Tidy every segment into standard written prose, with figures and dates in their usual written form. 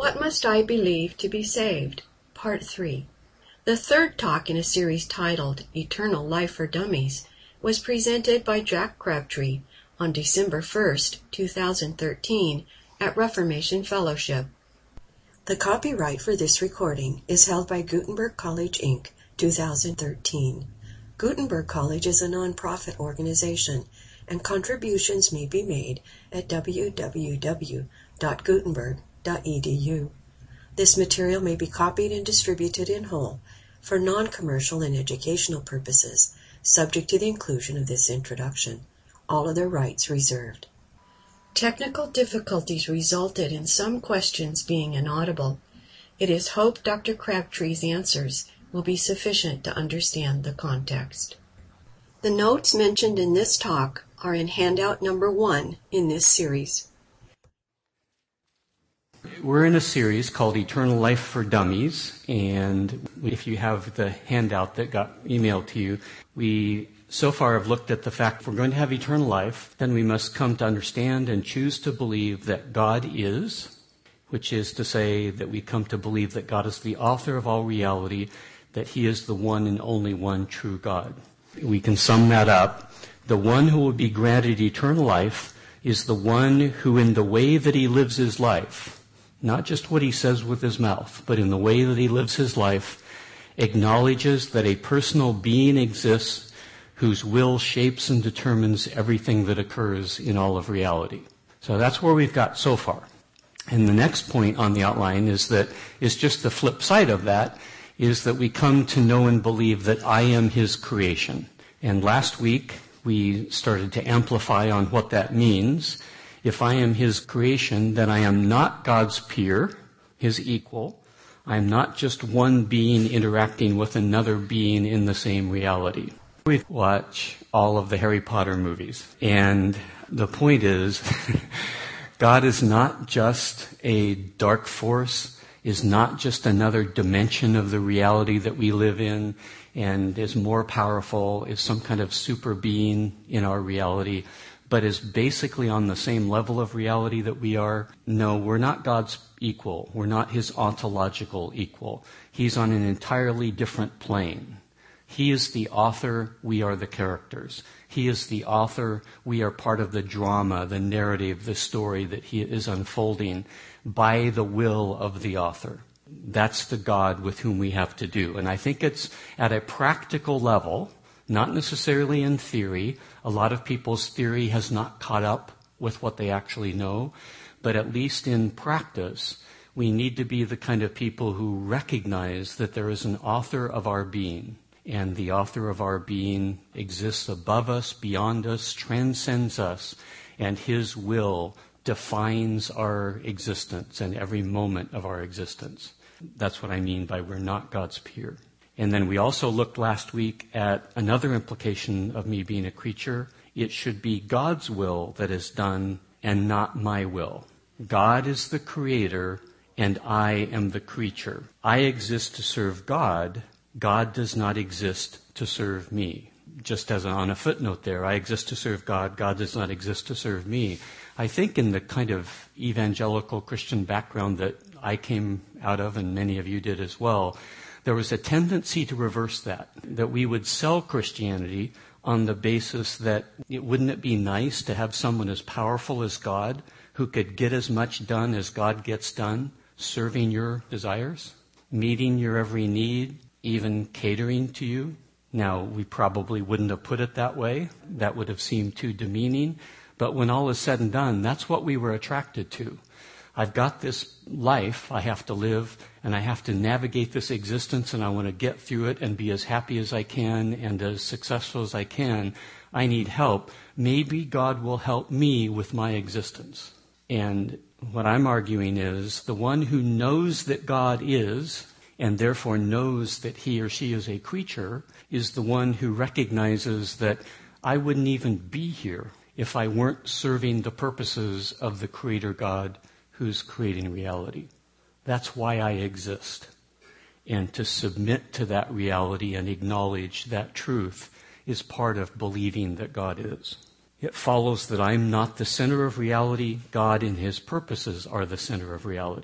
What Must I Believe to Be Saved? Part 3. The third talk in a series titled Eternal Life for Dummies was presented by Jack Crabtree on December 1st, 2013 at Reformation Fellowship. The copyright for this recording is held by Gutenberg College, Inc., 2013. Gutenberg College is a non-profit organization, and contributions may be made at www.gutenberg.edu. This material may be copied and distributed in whole for non-commercial and educational purposes, subject to the inclusion of this introduction. All other rights reserved. Technical difficulties resulted in some questions being inaudible. It is hoped Dr. Crabtree's answers will be sufficient to understand the context. The notes mentioned in this talk are in handout number 1 in this series. We're in a series called Eternal Life for Dummies, and if you have the handout that got emailed to you, we so far have looked at the fact if we're going to have eternal life, then we must come to understand and choose to believe that God is, which is to say that we come to believe that God is the author of all reality, that He is the one and only one true God. We can sum that up. The one who will be granted eternal life is the one who, in the way that he lives his life, not just what he says with his mouth, but in the way that he lives his life, acknowledges that a personal being exists whose will shapes and determines everything that occurs in all of reality. So that's where we've got so far. And the next point on the outline is just the flip side of that, is that we come to know and believe that I am His creation. And last week we started to amplify on what that means. If I am His creation, then I am not God's peer, His equal. I am not just one being interacting with another being in the same reality. We watch all of the Harry Potter movies, and the point is, God is not just a dark force, is not just another dimension of the reality that we live in, and is more powerful, is some kind of super being in our reality, but is basically on the same level of reality that we are. No, we're not God's equal. We're not His ontological equal. He's on an entirely different plane. He is the author, we are the characters. He is the author, we are part of the drama, the narrative, the story that He is unfolding by the will of the author. That's the God with whom we have to do. And I think it's at a practical level, not necessarily in theory. A lot of people's theory has not caught up with what they actually know. But at least in practice, we need to be the kind of people who recognize that there is an author of our being. And the author of our being exists above us, beyond us, transcends us, and His will defines our existence and every moment of our existence. That's what I mean by we're not God's peer. And then we also looked last week at another implication of me being a creature. It should be God's will that is done and not my will. God is the creator and I am the creature. I exist to serve God. God does not exist to serve me. Just as on a footnote there, I exist to serve God. God does not exist to serve me. I think in the kind of evangelical Christian background that I came out of, and many of you did as well, there was a tendency to reverse that we would sell Christianity on the basis that wouldn't it be nice to have someone as powerful as God who could get as much done as God gets done, serving your desires, meeting your every need, even catering to you. Now, we probably wouldn't have put it that way. That would have seemed too demeaning. But when all is said and done, that's what we were attracted to. I've got this life I have to live, and I have to navigate this existence, and I want to get through it and be as happy as I can and as successful as I can. I need help. Maybe God will help me with my existence. And what I'm arguing is the one who knows that God is, and therefore knows that he or she is a creature, is the one who recognizes that I wouldn't even be here if I weren't serving the purposes of the Creator God who's creating reality. That's why I exist. And to submit to that reality and acknowledge that truth is part of believing that God is. It follows that I'm not the center of reality. God and His purposes are the center of reality.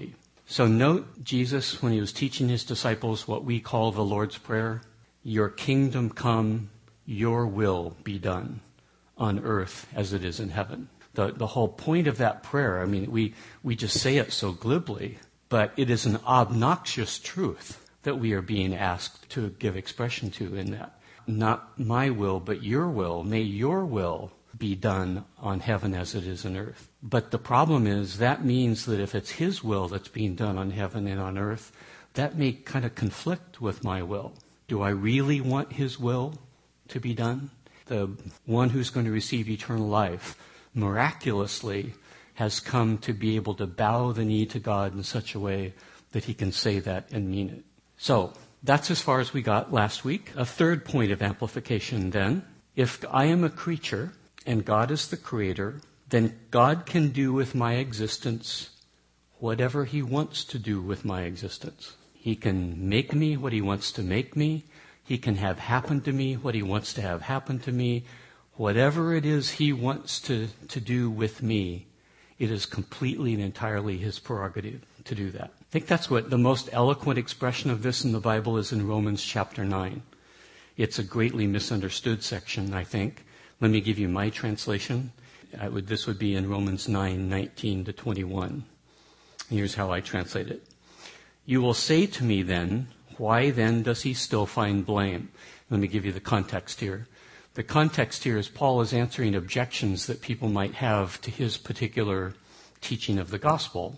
So note Jesus, when he was teaching his disciples what we call the Lord's Prayer, your kingdom come, your will be done on earth as it is in heaven. The whole point of that prayer, I mean, we just say it so glibly, but it is an obnoxious truth that we are being asked to give expression to in that. Not my will, but your will. May your will be done on heaven as it is on earth. But the problem is that means that if it's his will that's being done on heaven and on earth, that may kind of conflict with my will. Do I really want his will to be done? The one who's going to receive eternal life miraculously has come to be able to bow the knee to God in such a way that he can say that and mean it. So that's as far as we got last week. A third point of amplification then. If I am a creature and God is the creator, then God can do with my existence whatever he wants to do with my existence. He can make me what he wants to make me. He can have happen to me what he wants to have happen to me. Whatever it is he wants to do with me, it is completely and entirely his prerogative to do that. I think that's what the most eloquent expression of this in the Bible is in Romans chapter 9. It's a greatly misunderstood section, I think. Let me give you my translation. This would be in Romans 9:19 to 21. Here's how I translate it. You will say to me then, why then does he still find blame? Let me give you the context here. The context here is Paul is answering objections that people might have to his particular teaching of the gospel.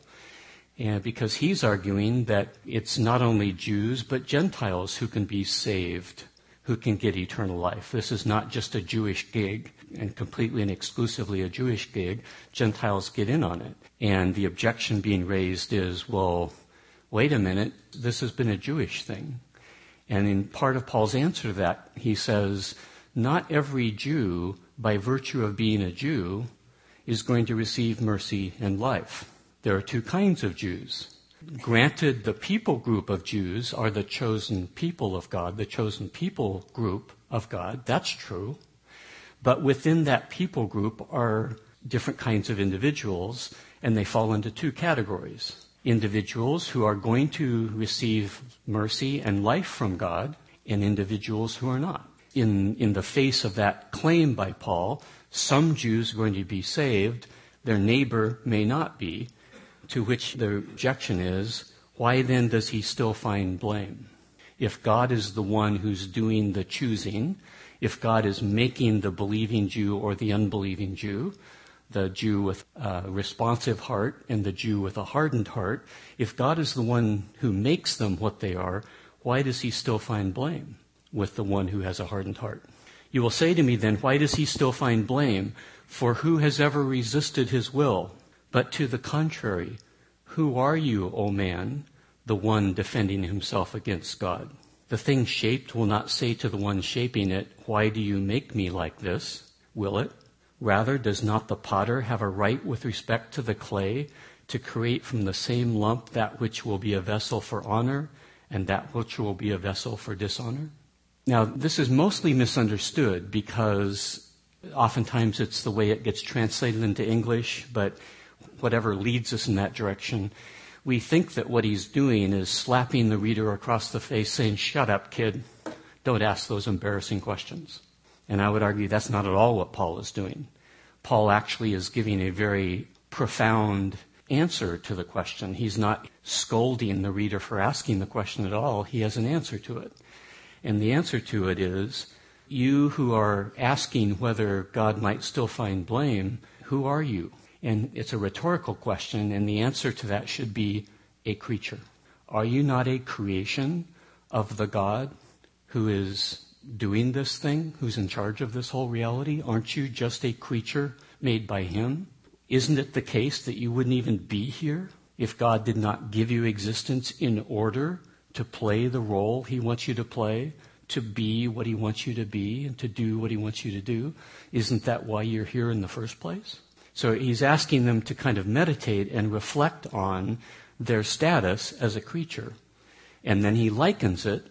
And because he's arguing that it's not only Jews but Gentiles who can be saved, who can get eternal life. This is not just a Jewish gig and completely and exclusively a Jewish gig. Gentiles get in on it. And the objection being raised is, well, wait a minute, this has been a Jewish thing. And in part of Paul's answer to that, he says, not every Jew, by virtue of being a Jew, is going to receive mercy and life. There are two kinds of Jews. Granted, the people group of Jews are the chosen people of God, the chosen people group of God. That's true. But within that people group are different kinds of individuals, and they fall into two categories. Individuals who are going to receive mercy and life from God, and individuals who are not. In the face of that claim by Paul, some Jews are going to be saved, their neighbor may not be, to which the objection is, why then does he still find blame? If God is the one who's doing the choosing, if God is making the believing Jew or the unbelieving Jew, the Jew with a responsive heart and the Jew with a hardened heart, if God is the one who makes them what they are, why does he still find blame with the one who has a hardened heart? You will say to me then, why does he still find blame? For who has ever resisted his will? But to the contrary, who are you, O man, the one defending himself against God? The thing shaped will not say to the one shaping it, why do you make me like this? Will it? Rather, does not the potter have a right with respect to the clay to create from the same lump that which will be a vessel for honor and that which will be a vessel for dishonor? Now, this is mostly misunderstood because oftentimes it's the way it gets translated into English, but whatever leads us in that direction, we think that what he's doing is slapping the reader across the face saying, shut up, kid. Don't ask those embarrassing questions. And I would argue that's not at all what Paul is doing. Paul actually is giving a very profound answer to the question. He's not scolding the reader for asking the question at all. He has an answer to it. And the answer to it is, you who are asking whether God might still find blame, who are you? And it's a rhetorical question, and the answer to that should be a creature. Are you not a creation of the God who is doing this thing, who's in charge of this whole reality? Aren't you just a creature made by him? Isn't it the case that you wouldn't even be here if God did not give you existence in order to play the role he wants you to play, to be what he wants you to be, and to do what he wants you to do? Isn't that why you're here in the first place? So he's asking them to kind of meditate and reflect on their status as a creature. And then he likens it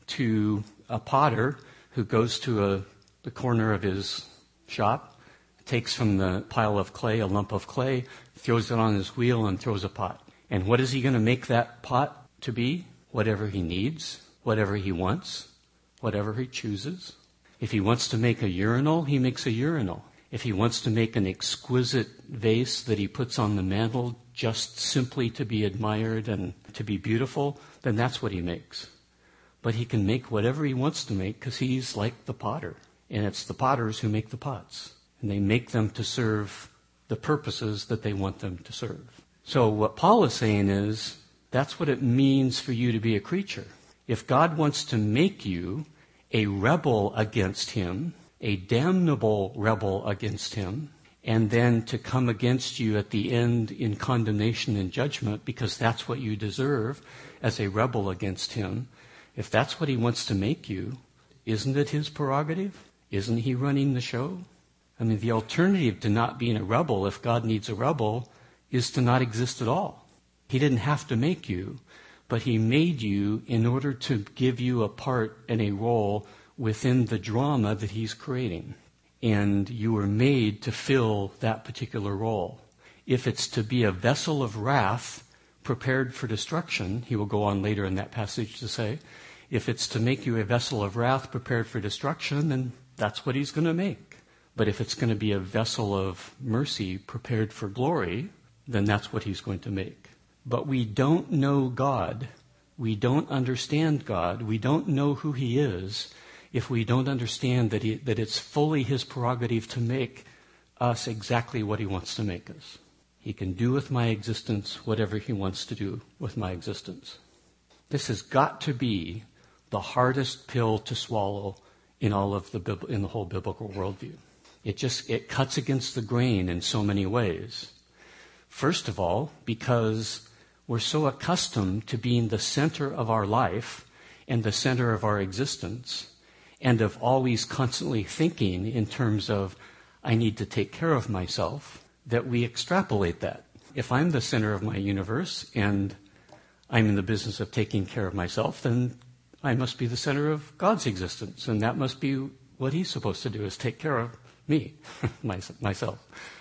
to a potter who goes to the corner of his shop, takes from the pile of clay a lump of clay, throws it on his wheel and throws a pot. And what is he going to make that pot to be? Whatever he needs, whatever he wants, whatever he chooses. If he wants to make a urinal, he makes a urinal. If he wants to make an exquisite vase that he puts on the mantle just simply to be admired and to be beautiful, then that's what he makes. But he can make whatever he wants to make because he's like the potter. And it's the potters who make the pots. And they make them to serve the purposes that they want them to serve. So what Paul is saying is, that's what it means for you to be a creature. If God wants to make you a rebel against him, a damnable rebel against him, and then to come against you at the end in condemnation and judgment because that's what you deserve as a rebel against him, if that's what he wants to make you, isn't it his prerogative? Isn't he running the show? I mean, the alternative to not being a rebel, if God needs a rebel, is to not exist at all. He didn't have to make you, but he made you in order to give you a part and a role within the drama that he's creating. And you were made to fill that particular role. If it's to be a vessel of wrath prepared for destruction, he will go on later in that passage to say, if it's to make you a vessel of wrath prepared for destruction, then that's what he's going to make. But if it's going to be a vessel of mercy prepared for glory, then that's what he's going to make. But we don't know God. We don't understand God. We don't know who he is if we don't understand that it's fully his prerogative to make us exactly what he wants to make us. He can do with my existence whatever he wants to do with my existence. This has got to be the hardest pill to swallow in the whole biblical worldview. It cuts against the grain in so many ways. First of all, because we're so accustomed to being the center of our life and the center of our existence, and of always constantly thinking in terms of, I need to take care of myself, that we extrapolate that. If I'm the center of my universe and I'm in the business of taking care of myself, then I must be the center of God's existence, and that must be what he's supposed to do, is take care of me, myself.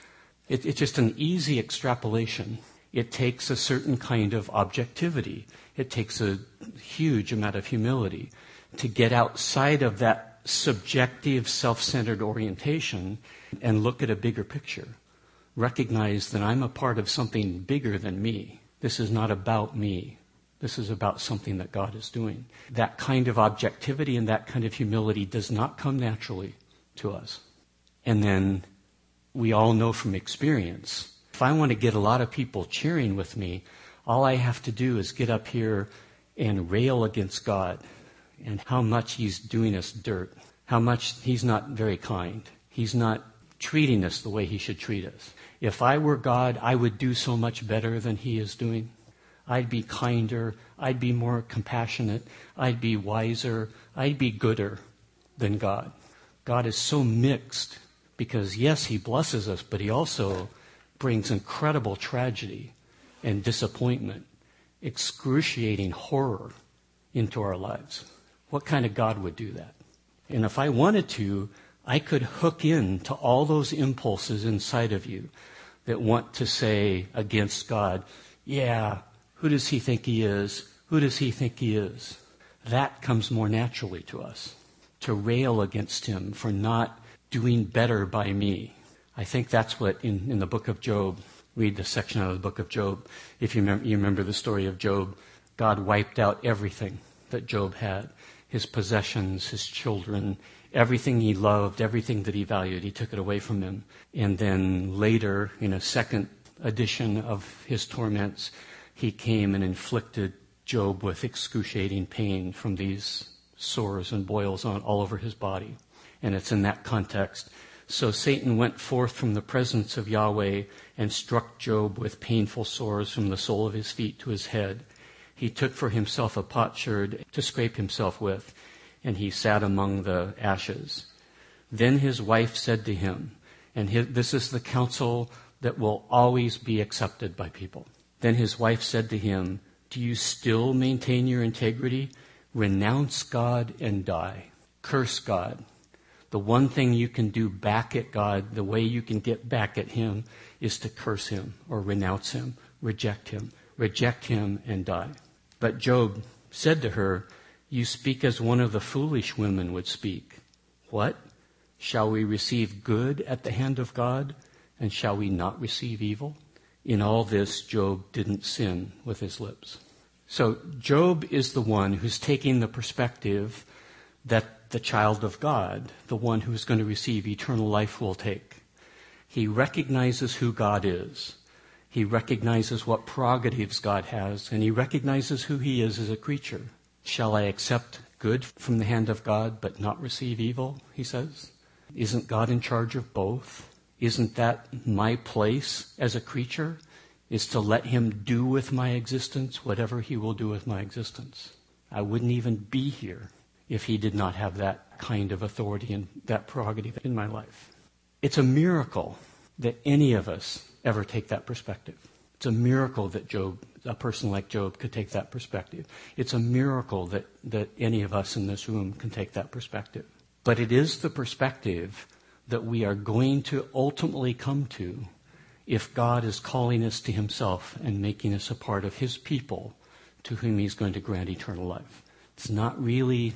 It's just an easy extrapolation. It takes a certain kind of objectivity. It takes a huge amount of humility to get outside of that subjective, self-centered orientation and look at a bigger picture. Recognize that I'm a part of something bigger than me. This is not about me. This is about something that God is doing. That kind of objectivity and that kind of humility does not come naturally to us. And then we all know from experience, if I want to get a lot of people cheering with me, all I have to do is get up here and rail against God and how much he's doing us dirt, how much he's not very kind. He's not treating us the way he should treat us. If I were God, I would do so much better than he is doing. I'd be kinder, I'd be more compassionate, I'd be wiser, I'd be gooder than God. God is so mixed because, yes, he blesses us, but he also brings incredible tragedy and disappointment, excruciating horror into our lives. What kind of God would do that? And if I wanted to, I could hook in to all those impulses inside of you that want to say against God, yeah, who does he think he is? Who does he think he is? That comes more naturally to us, to rail against him for not doing better by me. I think that's what in the book of Job, read the section out of the book of Job. If you remember the story of Job, God wiped out everything that Job had, his possessions, his children, everything he loved, everything that he valued, he took it away from him. And then later, in a second edition of his torments, he came and inflicted Job with excruciating pain from these sores and boils all over his body. And it's in that context. So Satan went forth from the presence of Yahweh and struck Job with painful sores from the sole of his feet to his head. He took for himself a potsherd to scrape himself with, and he sat among the ashes. Then his wife said to him, and this is the counsel that will always be accepted by people. Then his wife said to him, do you still maintain your integrity? Renounce God and die. Curse God. The one thing you can do back at God, the way you can get back at him, is to curse him or renounce him, reject him, reject him, and die. But Job said to her, "You speak as one of the foolish women would speak. What? Shall we receive good at the hand of God, and shall we not receive evil?" In all this, Job didn't sin with his lips. So Job is the one who's taking the perspective that the child of God, the one who's going to receive eternal life, will take. He recognizes who God is. He recognizes what prerogatives God has, and he recognizes who he is as a creature. Shall I accept good from the hand of God but not receive evil, he says? Isn't God in charge of both? Isn't that my place as a creature, is to let him do with my existence whatever he will do with my existence? I wouldn't even be here if he did not have that kind of authority and that prerogative in my life. It's a miracle that any of us ever take that perspective. It's a miracle that a person like Job could take that perspective. It's a miracle that any of us in this room can take that perspective. But it is the perspective that we are going to ultimately come to if God is calling us to himself and making us a part of his people to whom he's going to grant eternal life. It's not really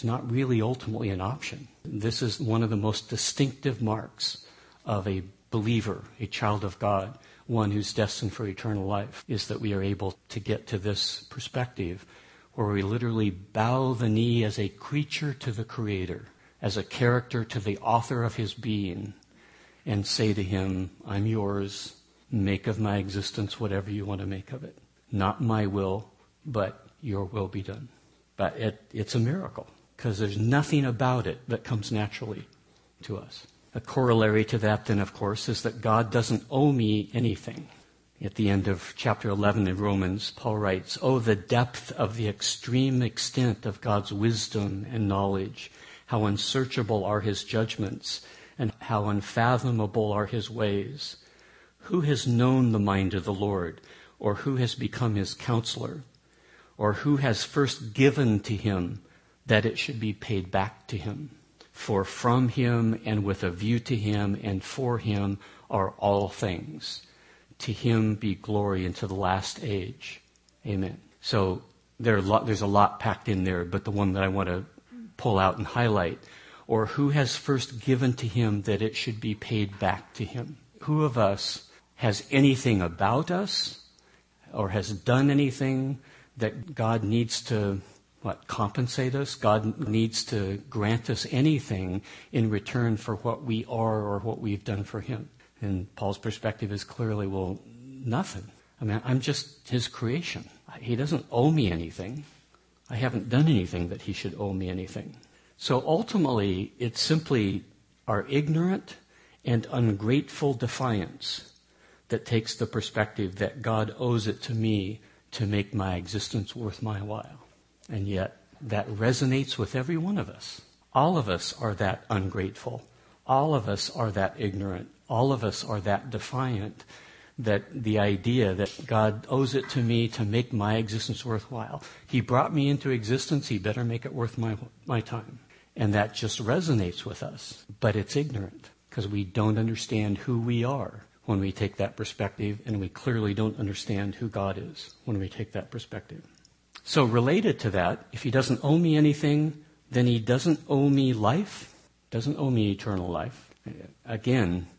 ultimately an option. This is one of the most distinctive marks of a believer, a child of God, one who's destined for eternal life, is that we are able to get to this perspective where we literally bow the knee as a creature to the Creator, as a character to the author of his being, and say to him, "I'm yours, make of my existence whatever you want to make of it. Not my will, but your will be done." But it's a miracle, because there's nothing about it that comes naturally to us. A corollary to that, then, of course, is that God doesn't owe me anything. At the end of chapter 11 in Romans, Paul writes, "Oh, the depth of the extreme extent of God's wisdom and knowledge. How unsearchable are his judgments, and how unfathomable are his ways. Who has known the mind of the Lord, or who has become his counselor? Or who has first given to him that it should be paid back to him? For from him and with a view to him and for him are all things. To him be glory into the last age. Amen." So there's a lot packed in there, but the one that I want to pull out and highlight, or who has first given to him that it should be paid back to him? Who of us has anything about us or has done anything that God needs to compensate us? God needs to grant us anything in return for what we are or what we've done for him. And Paul's perspective is clearly, well, nothing. I mean, I'm just his creation. He doesn't owe me anything. I haven't done anything that he should owe me anything. So ultimately, it's simply our ignorant and ungrateful defiance that takes the perspective that God owes it to me to make my existence worth my while. And yet, that resonates with every one of us. All of us are that ungrateful. All of us are that ignorant. All of us are that defiant, that the idea that God owes it to me to make my existence worthwhile. He brought me into existence, he better make it worth my time. And that just resonates with us. But it's ignorant, because we don't understand who we are when we take that perspective, and we clearly don't understand who God is when we take that perspective. So related to that, if he doesn't owe me anything, then he doesn't owe me life, doesn't owe me eternal life. Again,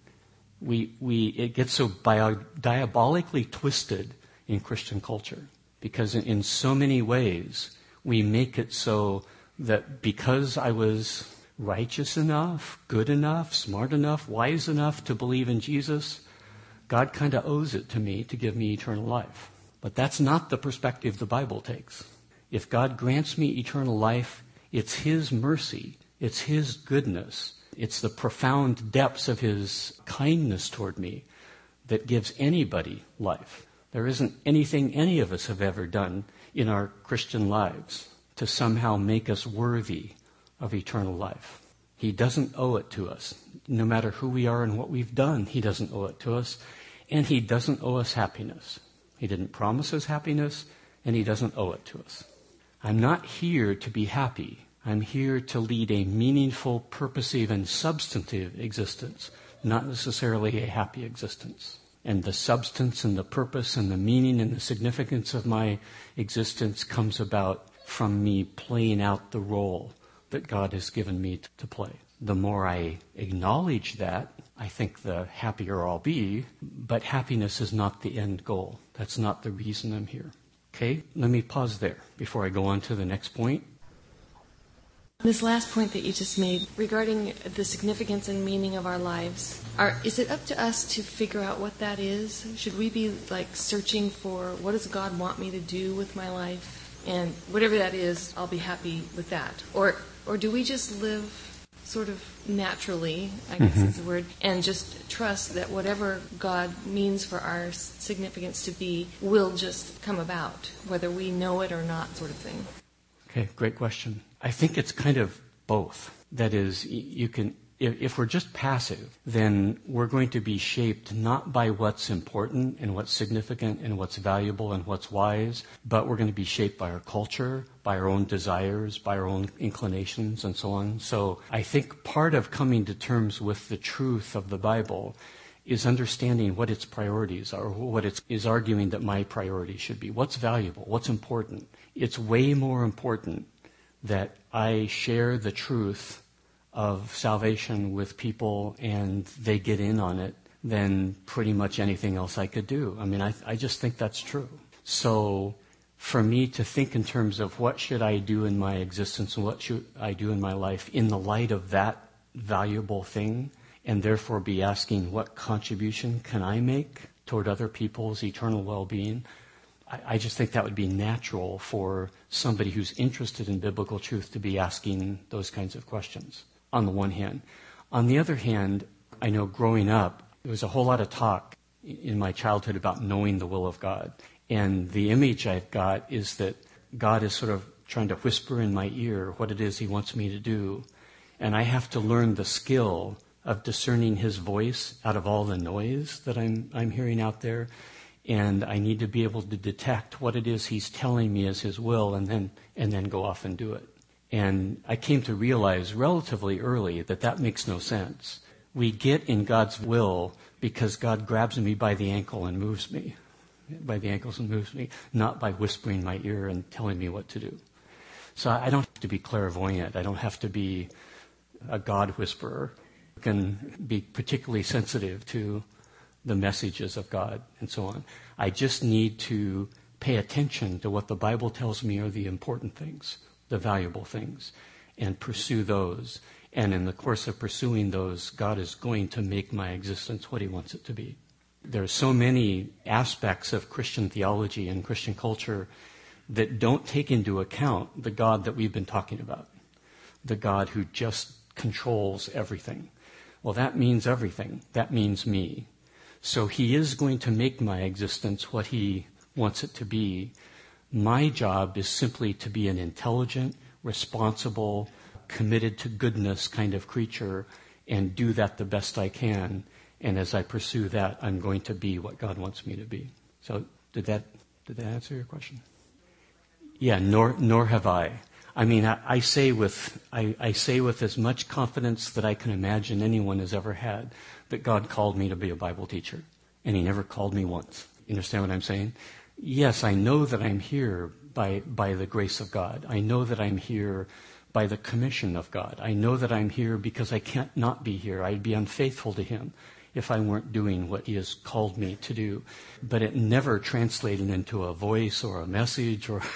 it gets so diabolically twisted in Christian culture, because in so many ways we make it so that because I was righteous enough, good enough, smart enough, wise enough to believe in Jesus, God kind of owes it to me to give me eternal life. But that's not the perspective the Bible takes. If God grants me eternal life, it's his mercy, it's his goodness, it's the profound depths of his kindness toward me that gives anybody life. There isn't anything any of us have ever done in our Christian lives to somehow make us worthy of eternal life. He doesn't owe it to us. No matter who we are and what we've done, he doesn't owe it to us. And he doesn't owe us happiness. He didn't promise us happiness, and he doesn't owe it to us. I'm not here to be happy. I'm here to lead a meaningful, purposive, and substantive existence, not necessarily a happy existence. And the substance and the purpose and the meaning and the significance of my existence comes about from me playing out the role that God has given me to play. The more I acknowledge that, I think the happier I'll be, but happiness is not the end goal. That's not the reason I'm here. Okay, let me pause there before I go on to the next point. This last point that you just made regarding the significance and meaning of our lives, is it up to us to figure out what that is? Should we be like searching for what does God want me to do with my life? And whatever that is, I'll be happy with that. Or do we just live sort of naturally, I guess is the word, and just trust that whatever God means for our significance to be will just come about, whether we know it or not, sort of thing? Okay, great question. I think it's kind of both. That is, you can, if we're just passive, then we're going to be shaped not by what's important and what's significant and what's valuable and what's wise, but we're going to be shaped by our culture, by our own desires, by our own inclinations, and so on. So I think part of coming to terms with the truth of the Bible is understanding what its priorities are, what it is arguing that my priorities should be. What's valuable? What's important? It's way more important that I share the truth of salvation with people and they get in on it than pretty much anything else I could do. I mean, I just think that's true. So for me to think in terms of what should I do in my existence and what should I do in my life in the light of that valuable thing, and therefore be asking what contribution can I make toward other people's eternal well-being, I just think that would be natural for somebody who's interested in biblical truth to be asking those kinds of questions, on the one hand. On the other hand, I know growing up, there was a whole lot of talk in my childhood about knowing the will of God. And the image I've got is that God is sort of trying to whisper in my ear what it is he wants me to do. And I have to learn the skill of discerning his voice out of all the noise that I'm hearing out there. And I need to be able to detect what it is he's telling me is his will and then go off and do it. And I came to realize relatively early that makes no sense. We get in God's will because God grabs me by the ankle and moves me. By the ankles and moves me, not by whispering in my ear and telling me what to do. So I don't have to be clairvoyant. I don't have to be a God whisperer. I can be particularly sensitive to the messages of God and so on. I just need to pay attention to what the Bible tells me are the important things, the valuable things, and pursue those. And in the course of pursuing those, God is going to make my existence what he wants it to be. There are so many aspects of Christian theology and Christian culture that don't take into account the God that we've been talking about, the God who just controls everything. Well, that means everything. That means me. So he is going to make my existence what he wants it to be. My job is simply to be an intelligent, responsible, committed to goodness kind of creature and do that the best I can. And as I pursue that, I'm going to be what God wants me to be. So did that answer your question? Yeah, nor have I. I mean, I say with as much confidence that I can imagine anyone has ever had that God called me to be a Bible teacher. And he never called me once. You understand what I'm saying? Yes, I know that I'm here by the grace of God. I know that I'm here by the commission of God. I know that I'm here because I can't not be here. I'd be unfaithful to him if I weren't doing what he has called me to do. But it never translated into a voice or a message or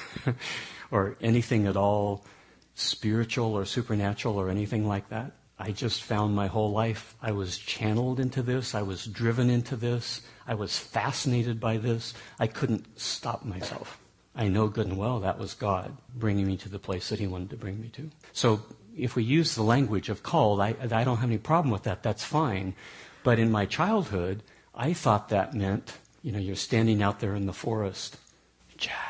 or anything at all spiritual or supernatural or anything like that. I just found my whole life I was channeled into this. I was driven into this. I was fascinated by this. I couldn't stop myself. I know good and well that was God bringing me to the place that he wanted to bring me to. So if we use the language of called, I don't have any problem with that. That's fine. But in my childhood, I thought that meant, you're standing out there in the forest. Jack.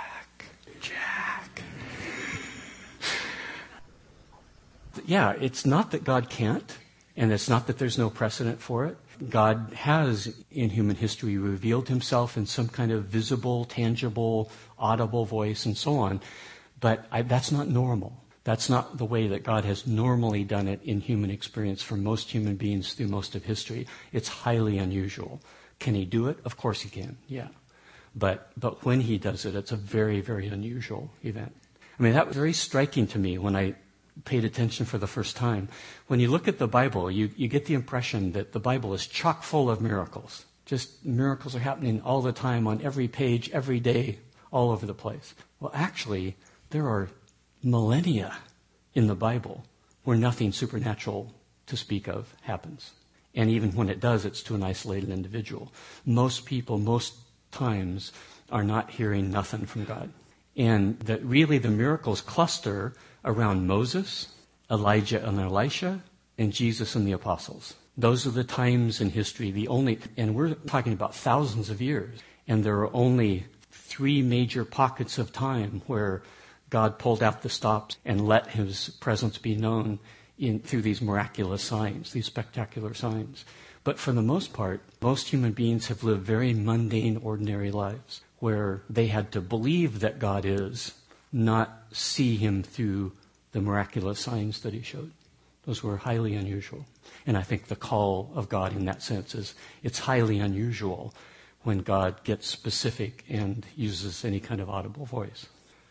Yeah, it's not that God can't, and it's not that there's no precedent for it. God has, in human history, revealed himself in some kind of visible, tangible, audible voice and so on. But that's not normal. That's not the way that God has normally done it in human experience for most human beings through most of history. It's highly unusual. Can he do it? Of course he can, yeah. But when he does it, it's a very, very unusual event. I mean, that was very striking to me when I paid attention for the first time. When you look at the Bible, you get the impression that the Bible is chock full of miracles. Just miracles are happening all the time on every page, every day, all over the place. Well, actually, there are millennia in the Bible where nothing supernatural to speak of happens. And even when it does, it's to an isolated individual. Most people, most times, are not hearing nothing from God. And that really the miracles cluster around Moses, Elijah and Elisha, and Jesus and the apostles. Those are the times in history, and we're talking about thousands of years, and there are only 3 major pockets of time where God pulled out the stops and let his presence be known through these miraculous signs, these spectacular signs. But for the most part, most human beings have lived very mundane, ordinary lives where they had to believe that God is, not see him through the miraculous signs that he showed. Those were highly unusual. And I think the call of God in that sense is it's highly unusual when God gets specific and uses any kind of audible voice.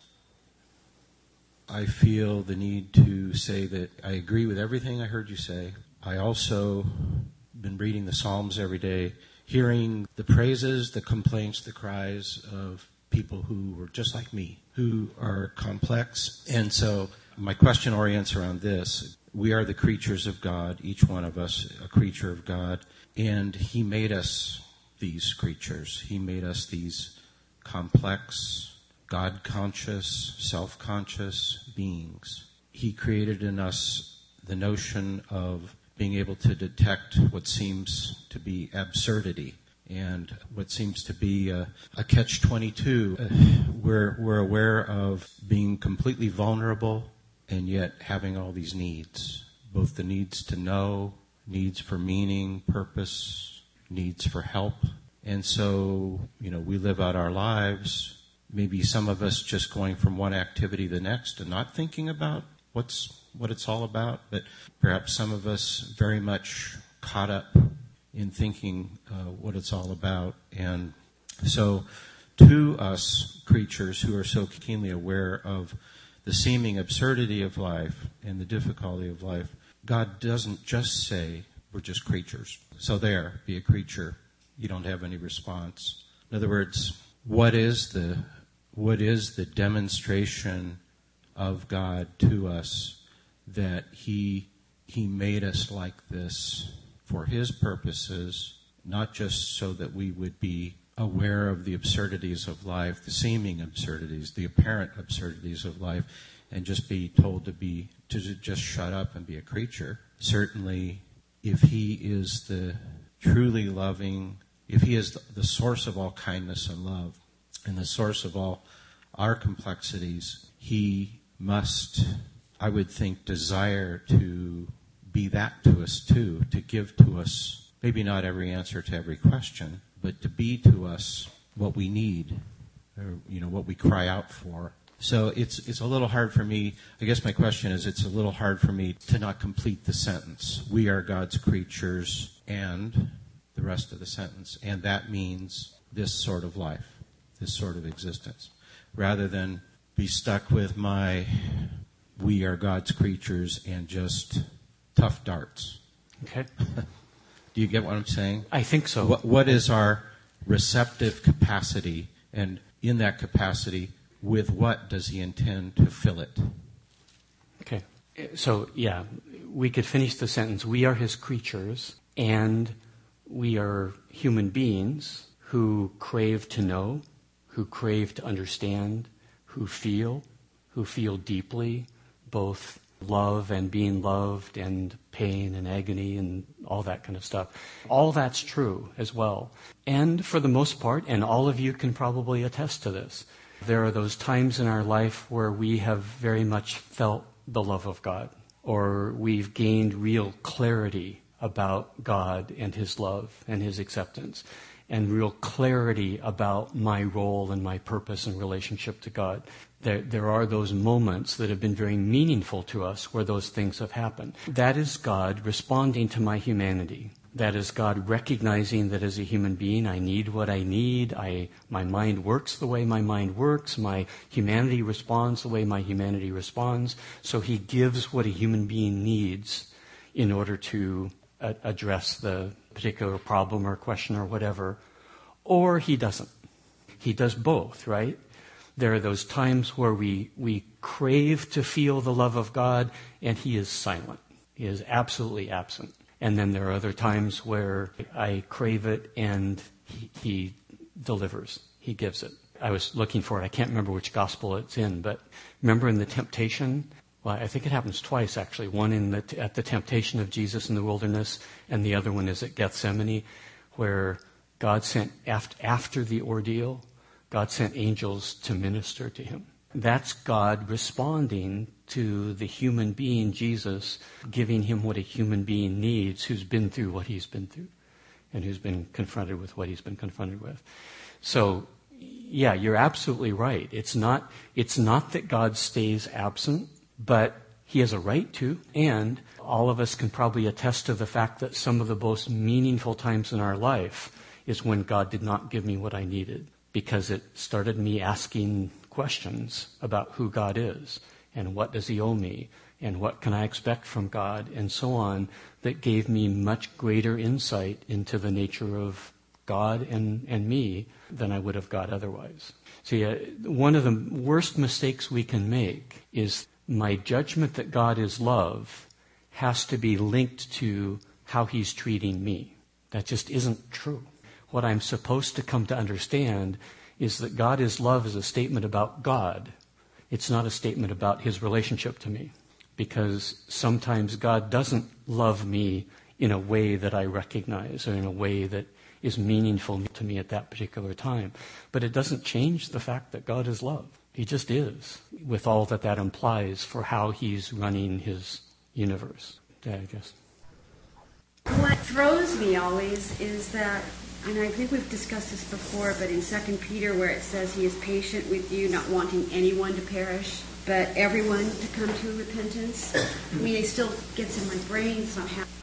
I feel the need to say that I agree with everything I heard you say. I also been reading the Psalms every day, hearing the praises, the complaints, the cries of people who were just like me, who are complex. And so my question orients around this. We are the creatures of God, each one of us a creature of God, and he made us these creatures. He made us these complex, God-conscious, self-conscious beings. He created in us the notion of being able to detect what seems to be absurdity and what seems to be a catch-22. We're aware of being completely vulnerable and yet having all these needs, both the needs to know, needs for meaning, purpose, needs for help. And so, we live out our lives, maybe some of us just going from one activity to the next and not thinking about what it's all about, but perhaps some of us very much caught up in thinking what it's all about. And so to us creatures who are so keenly aware of the seeming absurdity of life and the difficulty of life, God doesn't just say, we're just creatures. So there, be a creature. You don't have any response. In other words, what is the demonstration of God to us that He made us like this for His purposes, not just so that we would be aware of the absurdities of life, the seeming absurdities, the apparent absurdities of life, and just be told to just shut up and be a creature. Certainly, if He is the truly loving, if He is the source of all kindness and love, and the source of all our complexities, He must, I would think, desire to be that to us too, to give to us, maybe not every answer to every question, but to be to us what we need, or, what we cry out for. So it's a little hard for me, I guess my question is, it's a little hard for me to not complete the sentence. We are God's creatures, and the rest of the sentence, and that means this sort of life, this sort of existence, rather than be stuck with we are God's creatures and just tough darts. Okay. Do you get what I'm saying? I think so. What is our receptive capacity? And in that capacity, with what does He intend to fill it? Okay. So, we could finish the sentence. We are His creatures, and we are human beings who crave to know, who crave to understand, who feel deeply, both love and being loved and pain and agony and all that kind of stuff. All that's true as well. And for the most part, and all of you can probably attest to this, there are those times in our life where we have very much felt the love of God, or we've gained real clarity about God and His love and His acceptance, and real clarity about my role and my purpose in relationship to God. There are those moments that have been very meaningful to us where those things have happened. That is God responding to my humanity, That is God recognizing that as a human being, I need what I need. My mind works the way my mind works. My humanity responds the way my humanity responds. So he gives what a human being needs in order to address the particular problem or question or whatever. Or he doesn't. He does both, right? There are those times where we crave to feel the love of God, and he is silent. He is absolutely absent. And then there are other times where I crave it and he delivers. He gives it. I was looking for it. I can't remember which gospel it's in, but remember in the temptation? Well, I think it happens twice, actually. One at the temptation of Jesus in the wilderness, and the other one is at Gethsemane, where God sent, after the ordeal, God sent angels to minister to him. That's God responding to the human being, Jesus, giving him what a human being needs who's been through what he's been through and who's been confronted with what he's been confronted with. So, yeah, you're absolutely right. It's not that God stays absent, but he has a right to, and all of us can probably attest to the fact that some of the most meaningful times in our life is when God did not give me what I needed, because it started me asking questions about who God is and what does he owe me and what can I expect from God and so on, that gave me much greater insight into the nature of God and me than I would have got otherwise. See, one of the worst mistakes we can make is my judgment that God is love has to be linked to how he's treating me. That just isn't true. What I'm supposed to come to understand is that God is love is a statement about God. It's not a statement about his relationship to me. Because sometimes God doesn't love me in a way that I recognize or in a way that is meaningful to me at that particular time. But it doesn't change the fact that God is love. He just is, with all that implies for how he's running his universe. Yeah, I guess. What throws me always is that, and I think we've discussed this before, but in 2 Peter where it says he is patient with you, not wanting anyone to perish, but everyone to come to repentance. I mean, it still gets in my brain. It's not happening.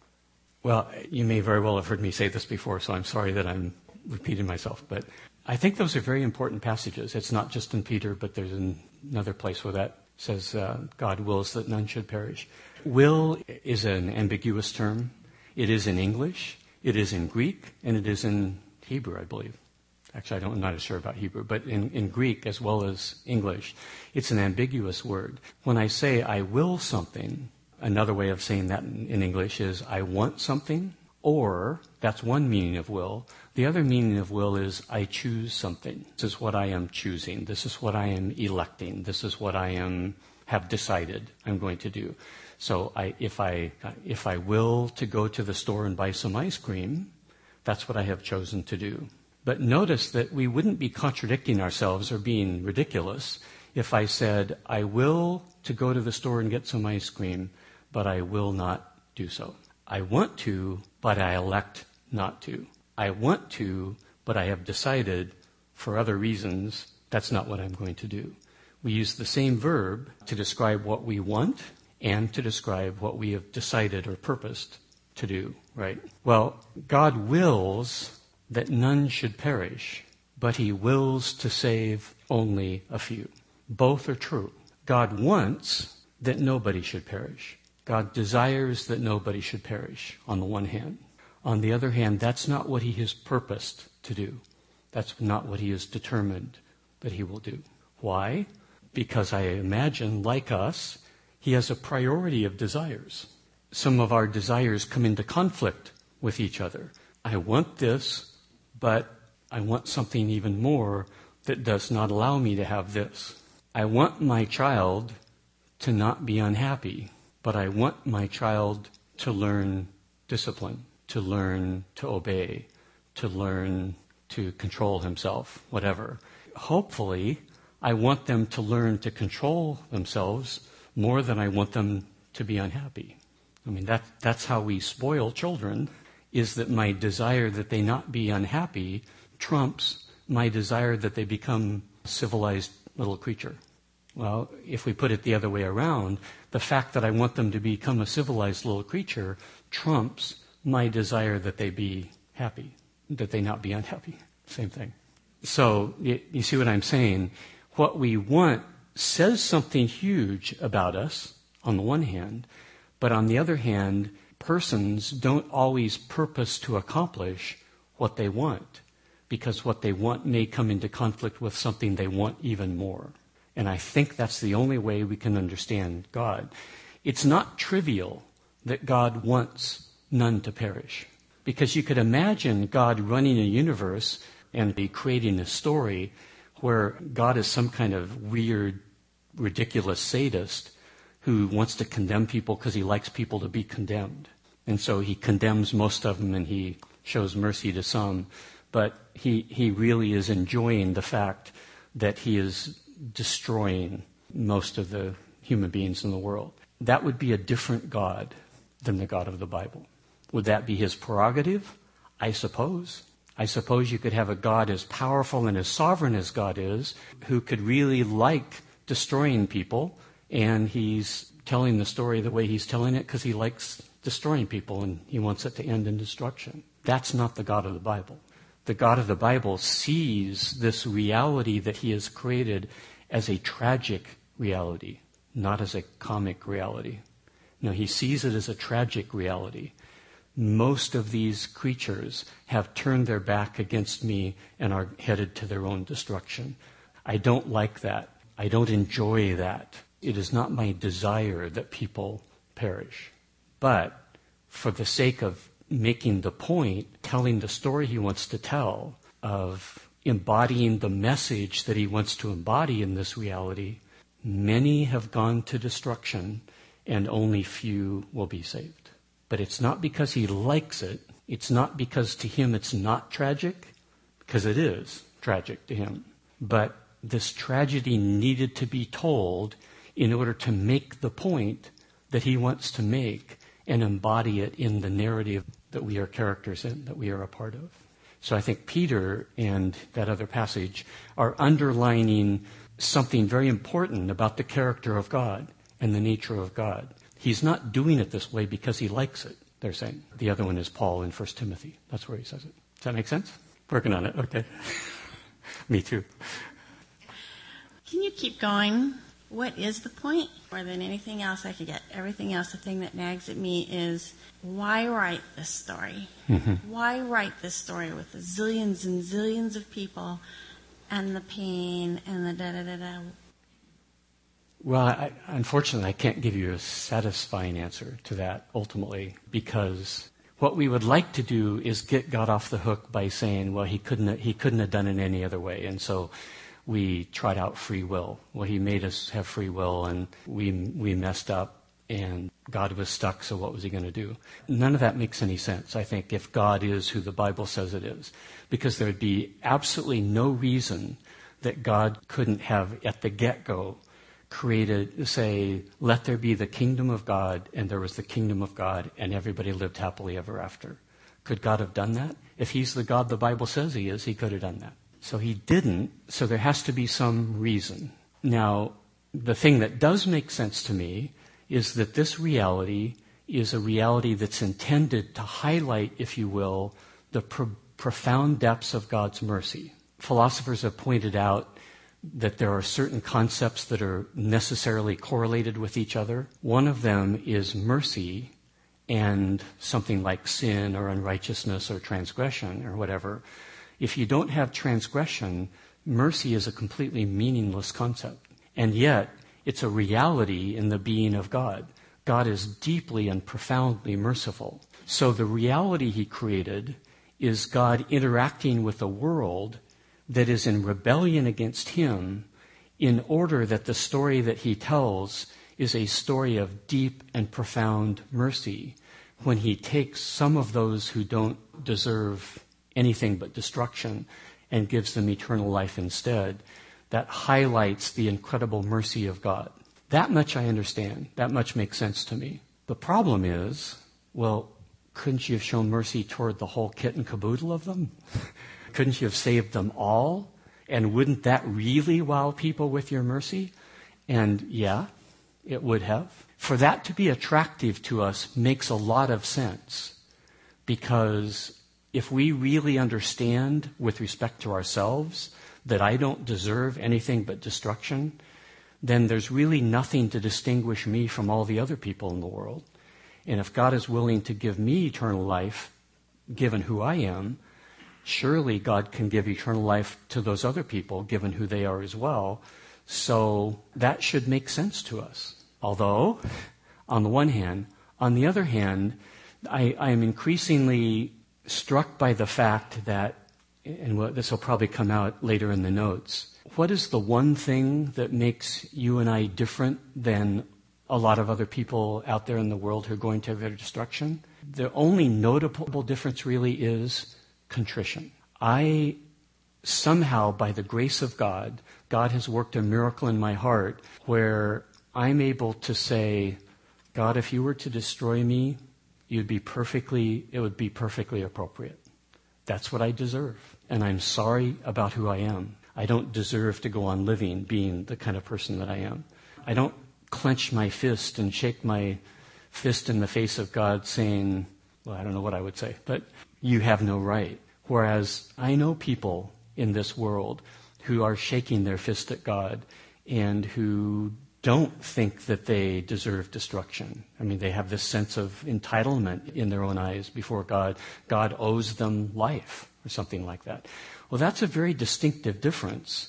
Well, you may very well have heard me say this before, so I'm sorry that I'm repeating myself, but I think those are very important passages. It's not just in Peter, but there's another place where that says God wills that none should perish. Will is an ambiguous term. It is in English, it is in Greek, and it is in Hebrew, I believe. Actually, I'm not as sure about Hebrew, but in Greek as well as English, it's an ambiguous word. When I say I will something, another way of saying that in English is I want something, or that's one meaning of will. The other meaning of will is I choose something. This is what I am choosing. This is what I am electing. This is what I have decided I'm going to do. So if I will to go to the store and buy some ice cream, that's what I have chosen to do. But notice that we wouldn't be contradicting ourselves or being ridiculous if I said, I will to go to the store and get some ice cream, but I will not do so. I want to, but I elect not to. I want to, but I have decided for other reasons that's not what I'm going to do. We use the same verb to describe what we want and to describe what we have decided or purposed to do, right? Well, God wills that none should perish, but he wills to save only a few. Both are true. God wants that nobody should perish. God desires that nobody should perish, on the one hand. On the other hand, that's not what he has purposed to do. That's not what he has determined that he will do. Why? Because I imagine, like us, he has a priority of desires. Some of our desires come into conflict with each other. I want this, but I want something even more that does not allow me to have this. I want my child to not be unhappy, but I want my child to learn discipline, to learn to obey, to learn to control himself, whatever. Hopefully, I want them to learn to control themselves more than I want them to be unhappy. I mean, that's how we spoil children, is that my desire that they not be unhappy trumps my desire that they become a civilized little creature. Well, if we put it the other way around, the fact that I want them to become a civilized little creature trumps my desire that they be happy, that they not be unhappy. Same thing. So you see what I'm saying? What we want says something huge about us on the one hand, but on the other hand, persons don't always purpose to accomplish what they want, because what they want may come into conflict with something they want even more. And I think that's the only way we can understand God. It's not trivial that God wants none to perish, because you could imagine God running a universe and be creating a story where God is some kind of weird, ridiculous sadist who wants to condemn people because he likes people to be condemned. And so he condemns most of them and he shows mercy to some. But he really is enjoying the fact that he is destroying most of the human beings in the world. That would be a different God than the God of the Bible. Would that be his prerogative? I suppose. I suppose you could have a God as powerful and as sovereign as God is, who could really like destroying people, and he's telling the story the way he's telling it because he likes destroying people and he wants it to end in destruction. That's not the God of the Bible. The God of the Bible sees this reality that he has created as a tragic reality, not as a comic reality. No, he sees it as a tragic reality. Most of these creatures have turned their back against me and are headed to their own destruction. I don't like that. I don't enjoy that. It is not my desire that people perish. But for the sake of making the point, telling the story he wants to tell, of embodying the message that he wants to embody in this reality, many have gone to destruction and only few will be saved. But it's not because he likes it. It's not because to him it's not tragic, because it is tragic to him. But this tragedy needed to be told in order to make the point that he wants to make and embody it in the narrative that we are characters in, that we are a part of. So I think Peter and that other passage are underlining something very important about the character of God and the nature of God. He's not doing it this way because he likes it, they're saying. The other one is Paul in 1 Timothy. That's where he says it. Does that make sense? Working on it. Okay. Me too. Can you keep going? What is the point? More than anything else, I could get everything else. The thing that nags at me is, why write this story? Mm-hmm. Why write this story with the zillions and zillions of people and the pain and the da-da-da-da? Well, unfortunately, I can't give you a satisfying answer to that ultimately, because what we would like to do is get God off the hook by saying, well, he couldn't have done it any other way, and so we tried out free will. Well, he made us have free will, and we messed up, and God was stuck, so what was he going to do? None of that makes any sense, I think, if God is who the Bible says it is, because there would be absolutely no reason that God couldn't have, at the get-go, created, say, let there be the kingdom of God, and there was the kingdom of God, and everybody lived happily ever after. Could God have done that? If he's the God the Bible says he is, he could have done that. So he didn't, so there has to be some reason. Now, the thing that does make sense to me is that this reality is a reality that's intended to highlight, if you will, the profound depths of God's mercy. Philosophers have pointed out that there are certain concepts that are necessarily correlated with each other. One of them is mercy and something like sin or unrighteousness or transgression or whatever. If you don't have transgression, mercy is a completely meaningless concept. And yet, it's a reality in the being of God. God is deeply and profoundly merciful. So the reality he created is God interacting with a world that is in rebellion against him, in order that the story that he tells is a story of deep and profound mercy, when he takes some of those who don't deserve anything but destruction and gives them eternal life instead. That highlights the incredible mercy of God. That much I understand. That much makes sense to me. The problem is, well, couldn't you have shown mercy toward the whole kit and caboodle of them? Couldn't you have saved them all? And wouldn't that really wow people with your mercy? And yeah, it would have. For that to be attractive to us makes a lot of sense. Because if we really understand with respect to ourselves that I don't deserve anything but destruction, then there's really nothing to distinguish me from all the other people in the world. And if God is willing to give me eternal life, given who I am, surely God can give eternal life to those other people, given who they are as well. So that should make sense to us. Although, on the one hand, on the other hand, I am increasingly struck by the fact that, and this will probably come out later in the notes, what is the one thing that makes you and I different than a lot of other people out there in the world who are going to their destruction? The only notable difference really is contrition. I somehow, by the grace of God, God has worked a miracle in my heart where I'm able to say, God, if you were to destroy me, it would be perfectly appropriate. That's what I deserve. And I'm sorry about who I am. I don't deserve to go on living being the kind of person that I am. I don't clench my fist and shake my fist in the face of God saying, well, I don't know what I would say, but you have no right. Whereas I know people in this world who are shaking their fist at God and who don't think that they deserve destruction. I mean, they have this sense of entitlement in their own eyes before God. God owes them life or something like that. Well, that's a very distinctive difference.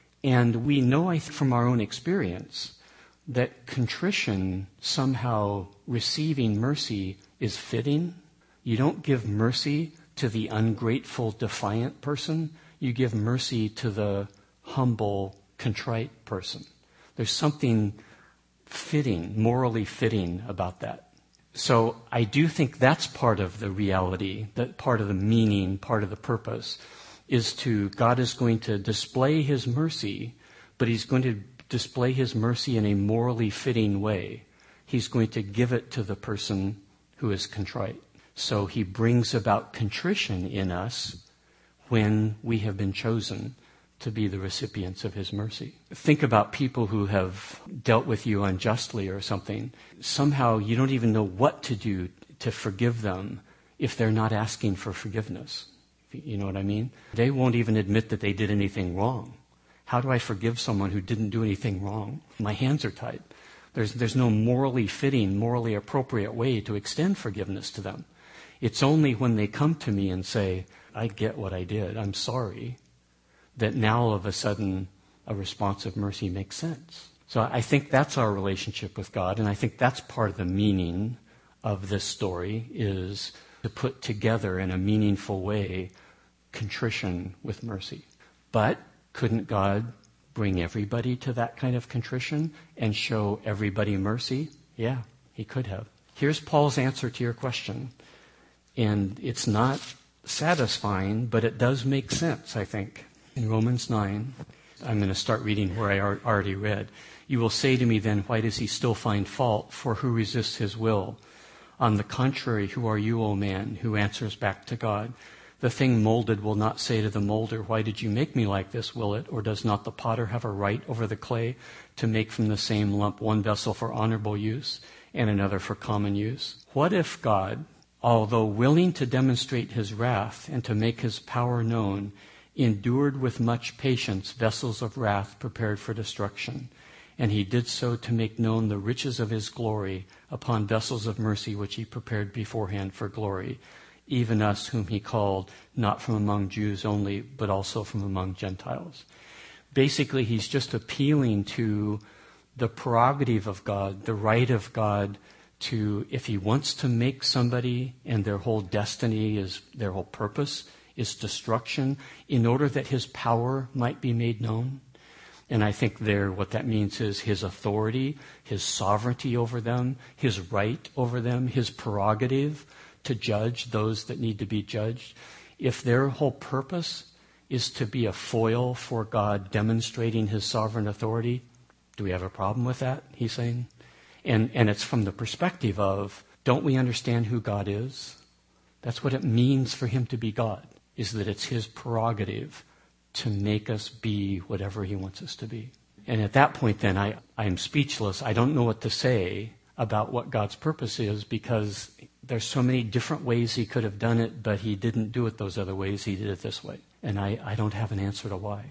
And we know, I think, from our own experience that contrition, somehow receiving mercy, is fitting. You don't give mercy to the ungrateful, defiant person. You give mercy to the humble, contrite person. There's something fitting, morally fitting about that. So I do think that's part of the reality, that part of the meaning, part of the purpose, is God is going to display his mercy, but he's going to display his mercy in a morally fitting way. He's going to give it to the person who is contrite. So he brings about contrition in us when we have been chosen to be the recipients of his mercy. Think about people who have dealt with you unjustly or something. Somehow you don't even know what to do to forgive them if they're not asking for forgiveness. You know what I mean? They won't even admit that they did anything wrong. How do I forgive someone who didn't do anything wrong? My hands are tied. There's no morally fitting, morally appropriate way to extend forgiveness to them. It's only when they come to me and say, I get what I did, I'm sorry, that now all of a sudden a response of mercy makes sense. So I think that's our relationship with God, and I think that's part of the meaning of this story, is to put together in a meaningful way contrition with mercy. But couldn't God bring everybody to that kind of contrition and show everybody mercy? Yeah, he could have. Here's Paul's answer to your question. And it's not satisfying, but it does make sense, I think. In Romans 9, I'm going to start reading where I already read. You will say to me then, why does he still find fault? For who resists his will? On the contrary, who are you, O man, who answers back to God? The thing molded will not say to the molder, why did you make me like this, will it? Or does not the potter have a right over the clay to make from the same lump one vessel for honorable use and another for common use? What if God, although willing to demonstrate his wrath and to make his power known, endured with much patience vessels of wrath prepared for destruction, and he did so to make known the riches of his glory upon vessels of mercy which he prepared beforehand for glory, even us whom he called not from among Jews only, but also from among Gentiles. Basically, he's just appealing to the prerogative of God, the right of God to, if he wants to make somebody and their whole destiny is, their whole purpose is destruction, in order that his power might be made known. And I think what that means is his authority, his sovereignty over them, his right over them, his prerogative to judge those that need to be judged. If their whole purpose is to be a foil for God demonstrating his sovereign authority, do we have a problem with that, he's saying? And it's from the perspective of, don't we understand who God is? That's what it means for him to be God, is that it's his prerogative to make us be whatever he wants us to be. And at that point then, I'm speechless. I don't know what to say about what God's purpose is, because there's so many different ways he could have done it, but he didn't do it those other ways. He did it this way. And I don't have an answer to why.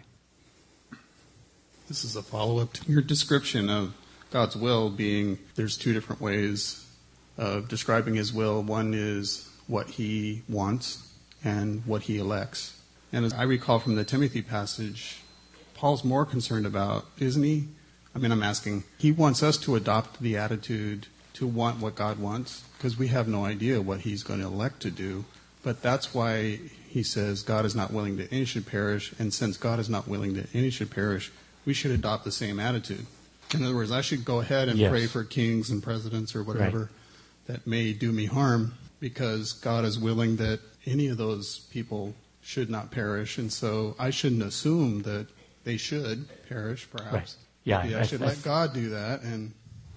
This is a follow-up to your description of God's will being, there's two different ways of describing his will. One is what he wants and what he elects. And as I recall from the Timothy passage, Paul's more concerned about, isn't he? I mean, I'm asking, he wants us to adopt the attitude to want what God wants, because we have no idea what he's going to elect to do. But that's why he says God is not willing that any should perish, and since God is not willing that any should perish, we should adopt the same attitude. In other words, I should go ahead and pray for kings and presidents or whatever that may do me harm, because God is willing that any of those people should not perish, and so I shouldn't assume that they should perish, perhaps. Right. Yeah, I should let God do that, and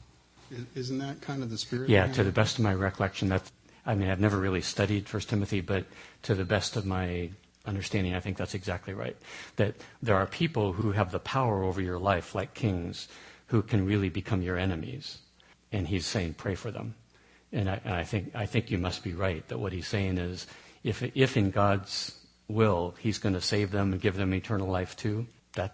isn't that kind of the spirit? Yeah, to the best of my recollection, I've never really studied 1 Timothy, but to the best of my understanding, I think that's exactly right. That there are people who have the power over your life, like kings, who can really become your enemies. And he's saying, pray for them. And I think you must be right, that what he's saying is, if in God's will, he's going to save them and give them eternal life too,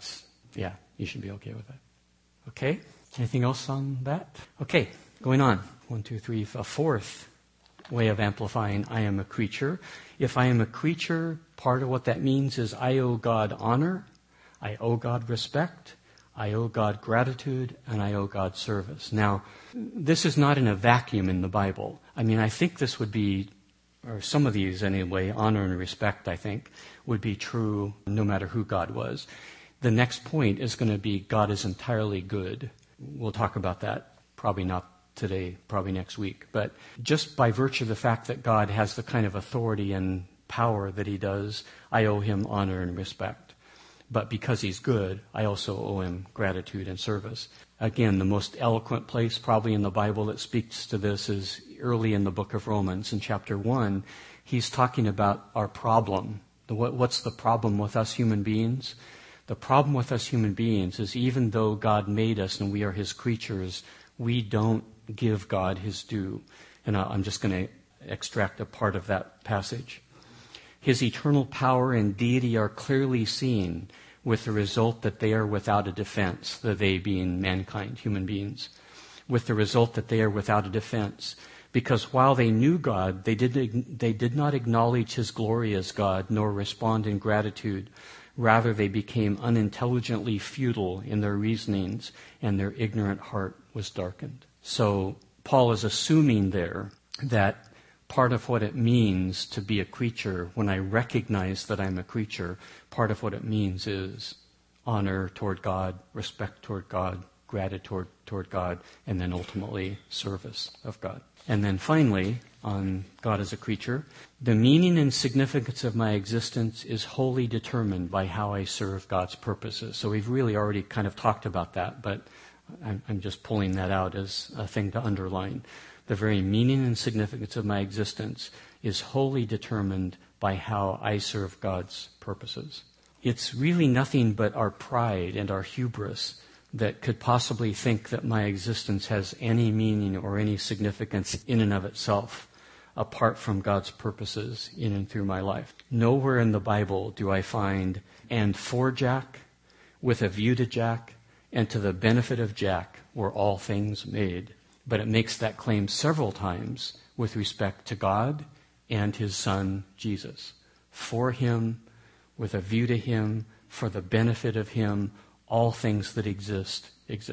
you should be okay with that. Okay? Anything else on that? Okay, going on. 1, 2, 3, a fourth way of amplifying I am a creature. If I am a creature, part of what that means is I owe God honor, I owe God respect, I owe God gratitude, and I owe God service. Now, this is not in a vacuum in the Bible. I think this would be, or some of these anyway, honor and respect, I think, would be true no matter who God was. The next point is going to be God is entirely good. We'll talk about that, probably not today, probably next week. But just by virtue of the fact that God has the kind of authority and power that he does, I owe him honor and respect. But because he's good, I also owe him gratitude and service. Again, the most eloquent place probably in the Bible that speaks to this is early in the book of Romans. In chapter 1, he's talking about our problem. What's the problem with us human beings? The problem with us human beings is even though God made us and we are his creatures, we don't give God his due. And I'm just going to extract a part of that passage. His eternal power and deity are clearly seen, with the result that they are without a defense, the they being mankind, human beings, with the result that they are without a defense. Because while they knew God, they did not acknowledge his glory as God, nor respond in gratitude. Rather, they became unintelligently futile in their reasonings, and their ignorant heart was darkened. So Paul is assuming there that part of what it means to be a creature, when I recognize that I'm a creature, part of what it means is honor toward God, respect toward God, gratitude toward God, and then ultimately service of God. And then finally, on God as a creature, the meaning and significance of my existence is wholly determined by how I serve God's purposes. So we've really already kind of talked about that, but I'm just pulling that out as a thing to underline. The very meaning and significance of my existence is wholly determined by how I serve God's purposes. It's really nothing but our pride and our hubris that could possibly think that my existence has any meaning or any significance in and of itself, apart from God's purposes in and through my life. Nowhere in the Bible do I find, and for Jack, with a view to Jack, and to the benefit of Jack were all things made. But it makes that claim several times with respect to God and his Son, Jesus. For him, with a view to him, for the benefit of him, all things that exist.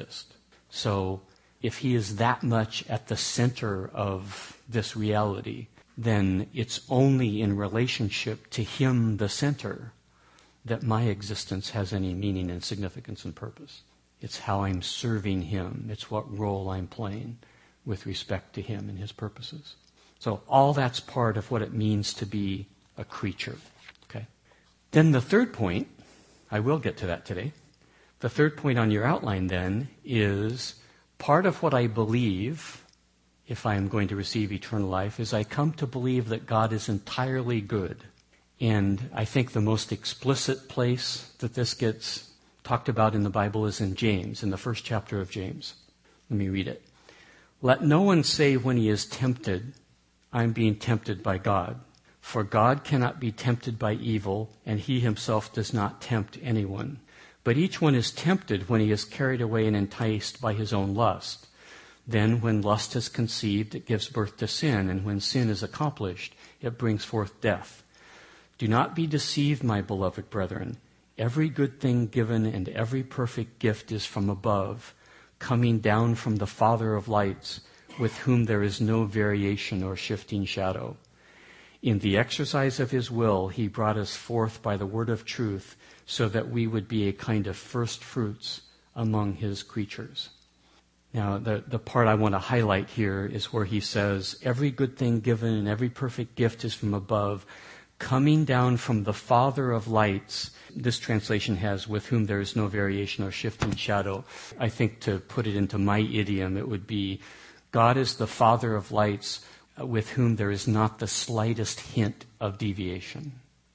So if he is that much at the center of this reality, then it's only in relationship to him, the center, that my existence has any meaning and significance and purpose. It's how I'm serving him. It's what role I'm playing with respect to him and his purposes. So all that's part of what it means to be a creature. Okay. Then the third point, I will get to that today. The third point on your outline then is part of what I believe, if I am going to receive eternal life, is I come to believe that God is entirely good. And I think the most explicit place that this gets talked about in the Bible is in James, in the first chapter of James. Let me read it. Let no one say when he is tempted, I'm being tempted by God. For God cannot be tempted by evil, and he himself does not tempt anyone. But each one is tempted when he is carried away and enticed by his own lust. Then when lust is conceived, it gives birth to sin, and when sin is accomplished, it brings forth death. Do not be deceived, my beloved brethren. Every good thing given and every perfect gift is from above, coming down from the Father of lights, with whom there is no variation or shifting shadow. In the exercise of his will, he brought us forth by the word of truth, so that we would be a kind of first fruits among his creatures. Now, the part I want to highlight here is where he says, every good thing given and every perfect gift is from above, coming down from the Father of lights. This translation has, with whom there is no variation or shifting shadow. I think to put it into my idiom, it would be, God is the Father of lights, with whom there is not the slightest hint of deviation.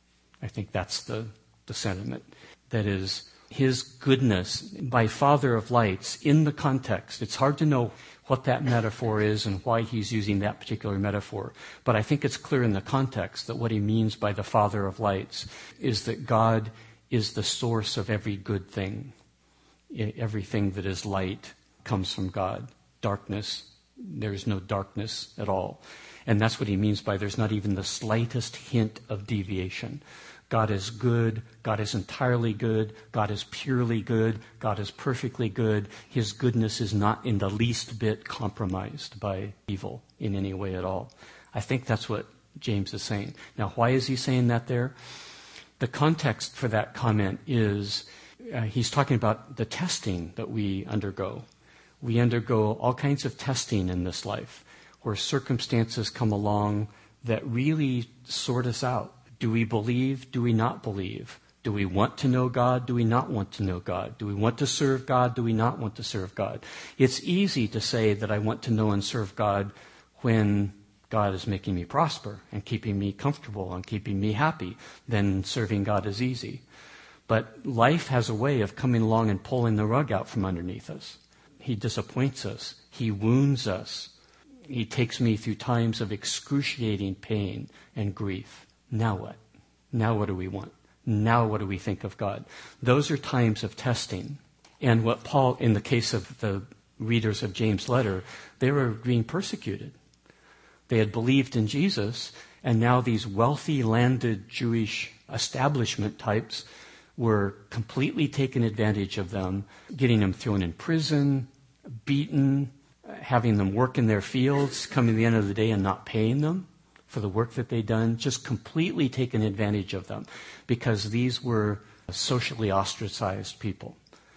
I think that's the sentiment. That is, his goodness, by Father of lights, in the context. It's hard to know what that metaphor is and why he's using that particular metaphor. But I think it's clear in the context that what he means by the Father of lights is that God is the source of every good thing. Everything that is light comes from God. Darkness, there's no darkness at all. And that's what he means by there's not even the slightest hint of deviation. God is good. God is entirely good. God is purely good. God is perfectly good. His goodness is not in the least bit compromised by evil in any way at all. I think that's what James is saying. Now, why is he saying that there? The context for that comment is he's talking about the testing that we undergo. We undergo all kinds of testing in this life where circumstances come along that really sort us out. Do we believe? Do we not believe? Do we want to know God? Do we not want to know God? Do we want to serve God? Do we not want to serve God? It's easy to say that I want to know and serve God when God is making me prosper and keeping me comfortable and keeping me happy. Then serving God is easy. But life has a way of coming along and pulling the rug out from underneath us. He disappoints us. He wounds us. He takes me through times of excruciating pain and grief. Now what? Now what do we want? Now what do we think of God? Those are times of testing. And what Paul, in the case of the readers of James' letter, they were being persecuted. They had believed in Jesus, and now these wealthy, landed Jewish establishment types were completely taking advantage of them, getting them thrown in prison, beaten, having them work in their fields, coming to the end of the day and not paying them for the work that they'd done, just completely taking advantage of them because these were socially ostracized people.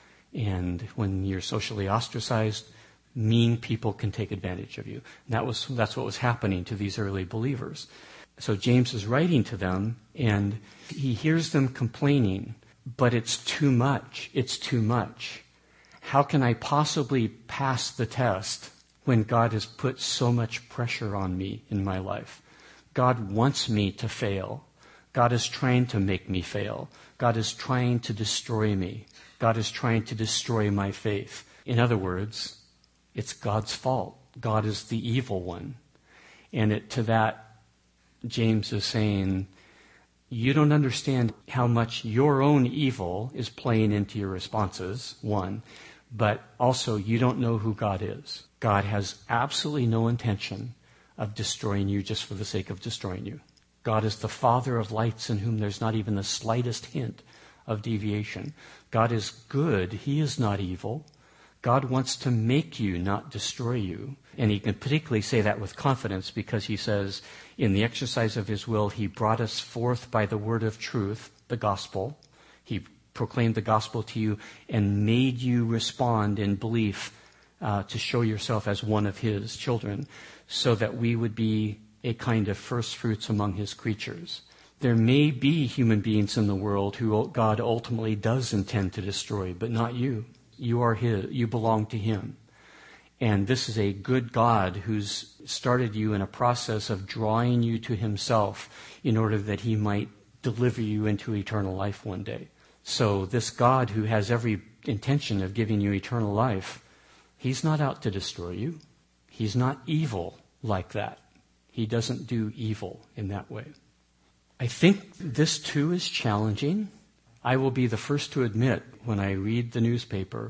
And when you're socially ostracized, mean people can take advantage of you. And that's what was happening to these early believers. So James is writing to them, and he hears them complaining, but it's too much. It's too much. How can I possibly pass the test when God has put so much pressure on me in my life? God wants me to fail. God is trying to make me fail. God is trying to destroy me. God is trying to destroy my faith. In other words, it's God's fault. God is the evil one. And to that, James is saying, you don't understand how much your own evil is playing into your responses, one, but also you don't know who God is. God has absolutely no intention of destroying you just for the sake of destroying you. God is the Father of lights in whom there's not even the slightest hint of deviation. God is good. He is not evil. God wants to make you, not destroy you. And he can particularly say that with confidence because he says, in the exercise of his will, he brought us forth by the word of truth, the gospel. He proclaimed the gospel to you and made you respond in belief to show yourself as one of his children so that we would be a kind of first fruits among his creatures. There may be human beings in the world who God ultimately does intend to destroy, but not you. You are his. You belong to him. And this is a good God who's started you in a process of drawing you to himself in order that he might deliver you into eternal life one day. So this God who has every intention of giving you eternal life, he's not out to destroy you. He's not evil like that. He doesn't do evil in that way. I think this too is challenging. I will be the first to admit when I read the newspaper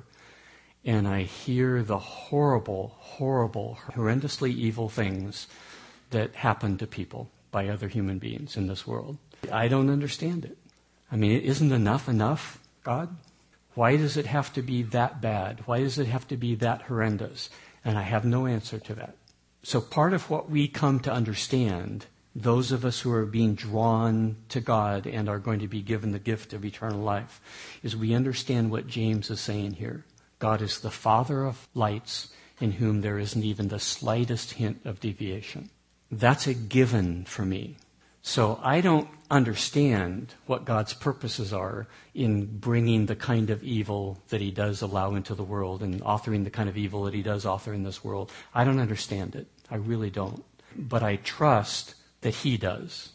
and I hear the horrible, horrendously evil things that happen to people by other human beings in this world. I don't understand it. I mean, isn't enough, God? Why does it have to be that bad? Why does it have to be that horrendous? And I have no answer to that. So part of what we come to understand, those of us who are being drawn to God and are going to be given the gift of eternal life, is we understand what James is saying here. God is the Father of lights, in whom there isn't even the slightest hint of deviation. That's a given for me. So I don't understand what God's purposes are in bringing the kind of evil that he does allow into the world and authoring the kind of evil that he does author in this world. I don't understand it. I really don't. But I trust that he does.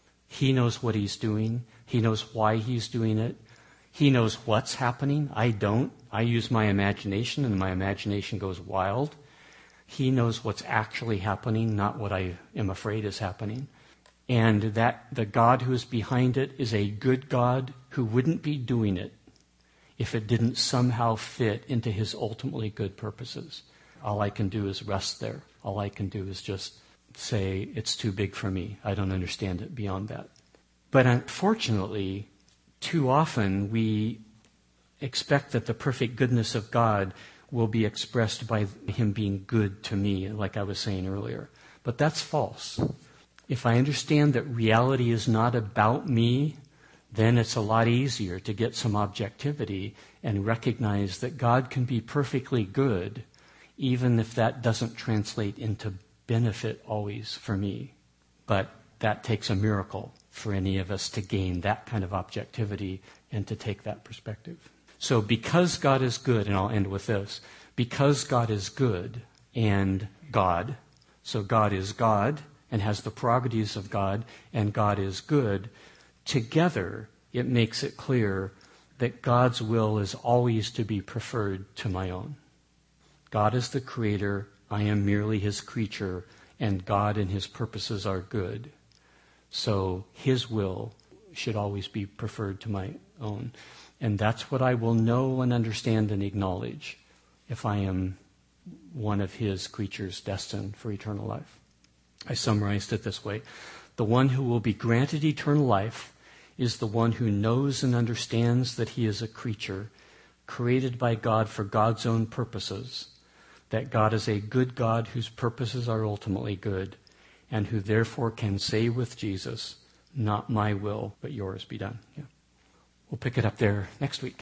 He knows what he's doing. He knows why he's doing it. He knows what's happening. I don't. I use my imagination, and my imagination goes wild. He knows what's actually happening, not what I am afraid is happening. And that the God who is behind it is a good God who wouldn't be doing it if it didn't somehow fit into his ultimately good purposes. All I can do is rest there. All I can do is just say, it's too big for me. I don't understand it beyond that. But unfortunately, too often we expect that the perfect goodness of God will be expressed by him being good to me, like I was saying earlier. But that's false. If I understand that reality is not about me, then it's a lot easier to get some objectivity and recognize that God can be perfectly good, even if that doesn't translate into benefit always for me. But that takes a miracle for any of us to gain that kind of objectivity and to take that perspective. So because God is good, and I'll end with this, because God is good and God, so God is God and has the prerogatives of God, and God is good, together it makes it clear that God's will is always to be preferred to my own. God is the creator, I am merely his creature, and God and his purposes are good. So his will should always be preferred to my own. And that's what I will know and understand and acknowledge if I am one of his creatures destined for eternal life. I summarized it this way. The one who will be granted eternal life is the one who knows and understands that he is a creature created by God for God's own purposes, that God is a good God whose purposes are ultimately good, and who therefore can say with Jesus, not my will, but yours be done. Yeah. We'll pick it up there next week.